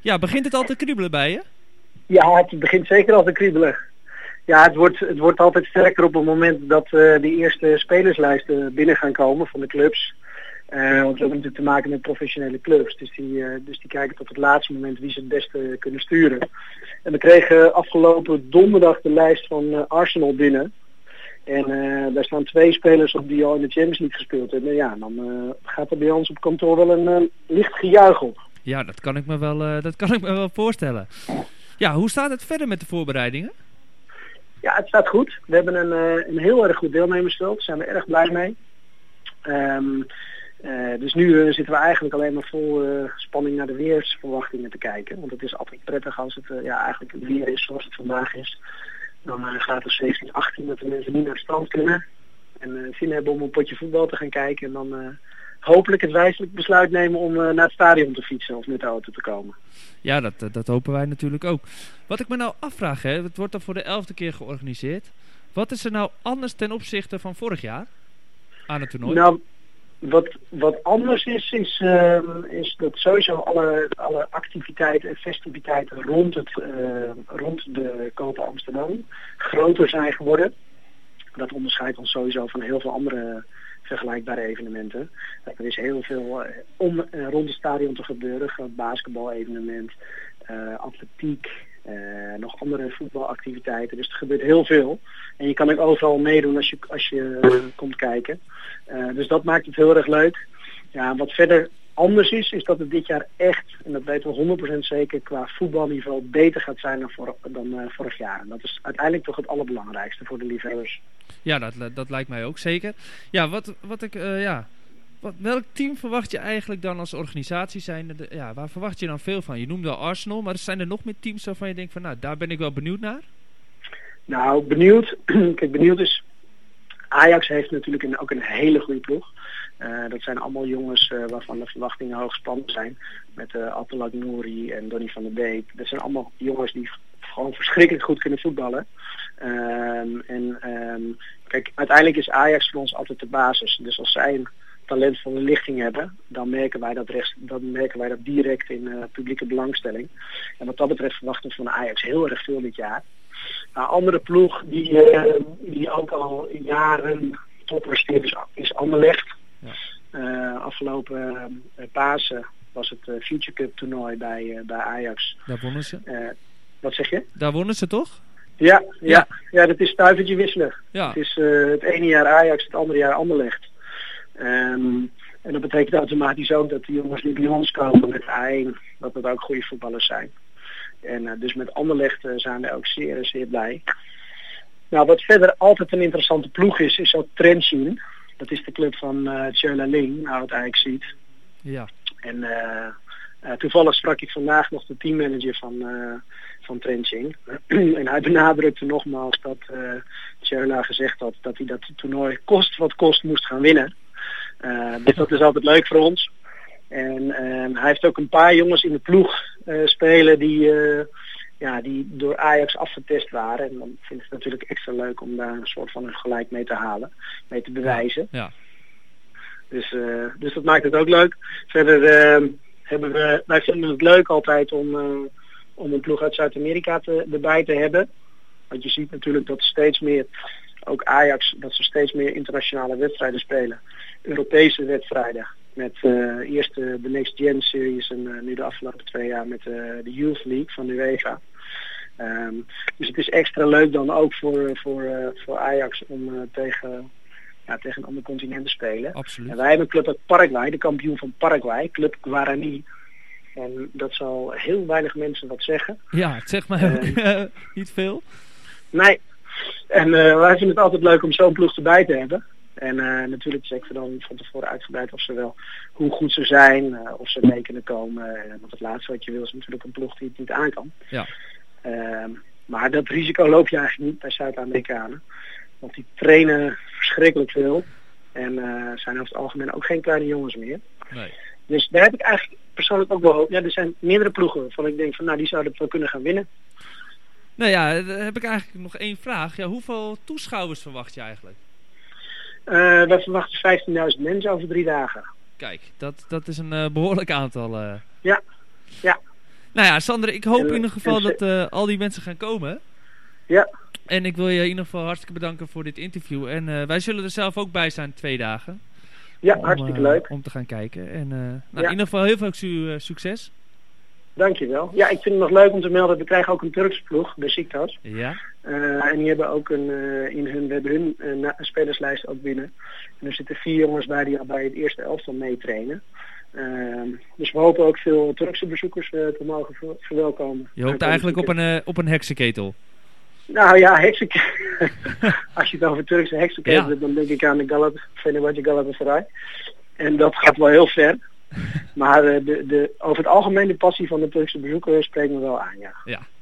Ja, begint het al te kriebelen bij je? Ja, het begint zeker al te kriebelen. Ja, het wordt altijd sterker op het moment dat de eerste spelerslijsten binnen gaan komen van de clubs. Want we hebben natuurlijk te maken met professionele clubs. Dus die kijken tot het laatste moment wie ze het beste kunnen sturen. En we kregen afgelopen donderdag de lijst van Arsenal binnen. En daar staan 2 spelers op die al in de Champions League gespeeld hebben. Ja, dan gaat er bij ons op kantoor wel een licht gejuich op. Ja, dat kan ik me wel voorstellen. Ja, hoe staat het verder met de voorbereidingen? Ja, het staat goed. We hebben een heel erg goed deelnemersveld. Daar zijn we erg blij mee. Dus nu zitten we eigenlijk alleen maar vol spanning naar de weersverwachtingen te kijken. Want het is altijd prettig als het eigenlijk het weer is zoals het vandaag is. Dan gaat het 17, 18 dat de mensen niet naar het strand kunnen. En zin hebben om een potje voetbal te gaan kijken. En dan hopelijk het wijselijk besluit nemen om naar het stadion te fietsen of met de auto te komen. Ja, dat hopen wij natuurlijk ook. Wat ik me nou afvraag, het wordt dan voor de 11e keer georganiseerd. Wat is er nou anders ten opzichte van vorig jaar aan het toernooi? Nou, wat anders is dat sowieso alle activiteiten en festiviteiten rond de Copa Amsterdam groter zijn geworden. Dat onderscheidt ons sowieso van heel veel andere vergelijkbare evenementen. Er is heel veel rond het stadion te gebeuren. Groot basketbal-evenement, atletiek, nog andere voetbalactiviteiten. Dus er gebeurt heel veel. En je kan ook overal meedoen als je komt kijken. Dus dat maakt het heel erg leuk. Ja, wat verder anders is dat het dit jaar echt, en dat weten we 100% zeker, qua voetbalniveau beter gaat zijn dan vorig jaar. En dat is uiteindelijk toch het allerbelangrijkste voor de liefhebbers. Ja, dat lijkt mij ook zeker. Ja, welk team verwacht je eigenlijk dan als organisatie zijn? Waar verwacht je dan veel van? Je noemde al Arsenal, maar zijn er nog meer teams waarvan je denkt van, nou, daar ben ik wel benieuwd naar? Nou, benieuwd. Kijk, benieuwd is, Ajax heeft natuurlijk ook een hele goede ploeg. Dat zijn allemaal jongens waarvan de verwachtingen hoog gespannen zijn. Met Abdelak Nouri en Donny van der Beek. Dat zijn allemaal jongens die gewoon verschrikkelijk goed kunnen voetballen. Kijk, uiteindelijk is Ajax voor ons altijd de basis. Dus als zij een talentvolle lichting hebben, dan merken wij dat direct in publieke belangstelling. En wat dat betreft verwachten we van Ajax heel erg veel dit jaar. Een andere ploeg die ook al jaren toppresteert is Anderlecht. Ja. Afgelopen Pasen was het Future Cup toernooi bij Ajax. Daar wonnen ze. Wat zeg je? Daar wonnen ze toch? Ja, dat is stuivertje wisselen. Ja. Het is het ene jaar Ajax, het andere jaar Anderlecht. En dat betekent automatisch ook dat de jongens die bij ons komen met A1, dat het ook goede voetballers zijn. En dus met Anderlecht zijn we ook zeer, zeer blij. Nou, wat verder altijd een interessante ploeg is ook Trentin. Dat is de club van Tjöla Ling, nou het Ajax ziet. Ja. En toevallig sprak ik vandaag nog de teammanager van Trentin. En hij benadrukte nogmaals dat Tjöla gezegd had dat hij dat toernooi kost wat kost moest gaan winnen. Dus dat is altijd leuk voor ons. En hij heeft ook een paar jongens in de ploeg spelen die door Ajax afgetest waren. En dan vind ik het natuurlijk extra leuk om daar een soort van een gelijk mee te halen. Mee te bewijzen. Ja. Dus dat maakt het ook leuk. Verder wij vinden het leuk altijd om een ploeg uit Zuid-Amerika erbij te hebben. Want je ziet natuurlijk dat steeds meer, ook Ajax, dat ze steeds meer internationale wedstrijden spelen. Europese wedstrijden. Met eerst de Next Gen Series en nu de afgelopen 2 jaar met de Youth League van de UEFA. Dus het is extra leuk dan ook voor Ajax om tegen een ander continent te spelen. Absoluut. En wij hebben een club uit Paraguay, de kampioen van Paraguay, Club Guarani. En dat zal heel weinig mensen wat zeggen. Ja, het zegt mij ook niet veel. Nee. En wij vinden het altijd leuk om zo'n ploeg erbij te hebben. En natuurlijk checken we dan van tevoren uitgebreid hoe goed ze zijn, of ze mee kunnen komen. Want het laatste wat je wil is natuurlijk een ploeg die het niet aan kan. Ja. Maar dat risico loop je eigenlijk niet bij Zuid-Amerikanen. Want die trainen verschrikkelijk veel. En zijn over het algemeen ook geen kleine jongens meer. Nee. Dus daar heb ik eigenlijk persoonlijk ook wel hoop. Ja, er zijn meerdere ploegen waarvan ik denk van die zouden het wel kunnen gaan winnen. Nou ja, daar heb ik eigenlijk nog 1 vraag. Ja, hoeveel toeschouwers verwacht je eigenlijk? Wij verwachten 15.000 mensen over 3 dagen. Kijk, dat is een behoorlijk aantal. Ja. Nou ja, Sander, ik hoop in ieder geval dat al die mensen gaan komen. Ja. En ik wil je in ieder geval hartstikke bedanken voor dit interview. En wij zullen er zelf ook bij zijn 2 dagen. Ja, hartstikke leuk. Om te gaan kijken. En in ieder geval heel veel succes. Dankjewel. Ja, ik vind het nog leuk om te melden. We krijgen ook een Turkse ploeg, Beşiktaş. Ja. En die hebben ook we hebben hun spelerslijst ook binnen. En er zitten 4 jongens bij die al bij het eerste elftal meetrainen. Dus we hopen ook veel Turkse bezoekers te mogen verwelkomen. Je hoopt eigenlijk op een heksenketel. Nou ja, heksenketel. Als je het over Turkse heksenketel hebt, dan denk ik aan de Fenerbahçe Galatasaray. En dat gaat wel heel ver. Maar over het algemeen de passie van de Turkse bezoeker spreekt me wel aan, ja.